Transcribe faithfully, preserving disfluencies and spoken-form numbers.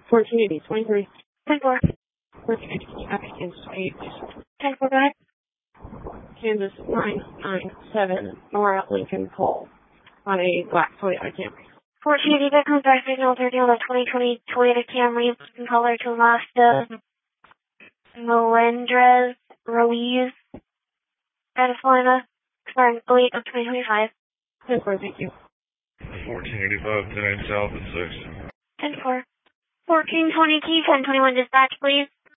fourteen eighty, twenty-three. ten four. fourteen eighty, Kansas eight. ten four, go ahead. Kansas nine nine seven, Nora Lincoln Cole on a black Toyota Camry. fourteen eighty, that comes back signal thirty on the twenty twenty Toyota Camry in color to Mazda Melendrez Ruiz, California, expiring oh eight of twenty twenty-five. ten four, thank you. fourteen eighty-five, nine South and six. ten four. fourteen twenty Key, ten twenty-one dispatch, please.